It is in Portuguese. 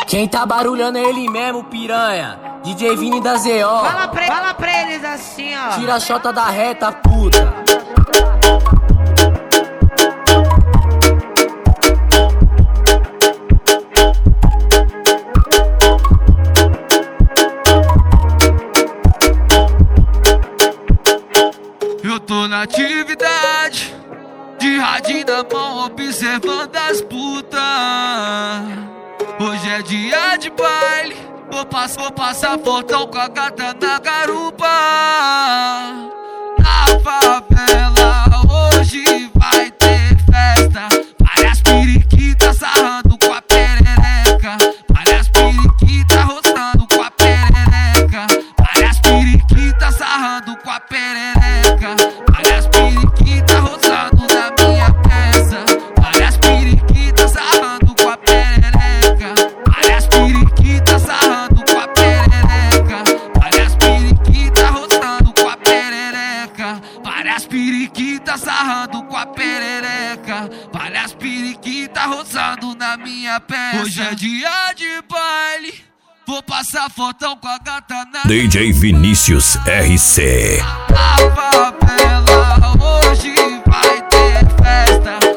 Quem tá barulhando é ele mesmo, piranha. DJ Vini da ZO. Fala pra eles assim, ó. Tira a chota da reta, puta. Eu tô na atividade, de radinho na mão, observando as putas. Hoje é dia de baile, vou passar portão com a gata na garupa. Na favela hoje vai ter festa, várias periquitas sarrando com a perereca, várias periquitas roçando com a perereca, várias periquitas sarrando com a perereca, várias periquitas roçando na minha peça, várias periquitas sarrando com a perereca, várias periquitas sarrando com a perereca, várias periquitas roçando com a perereca, várias periquitas sarrando com a perereca, várias periquitas roçando na minha peça. Hoje é dia de baile, vou passar fotão com a gata na DJ Vinícius RC. Na favela hoje vai ter festa,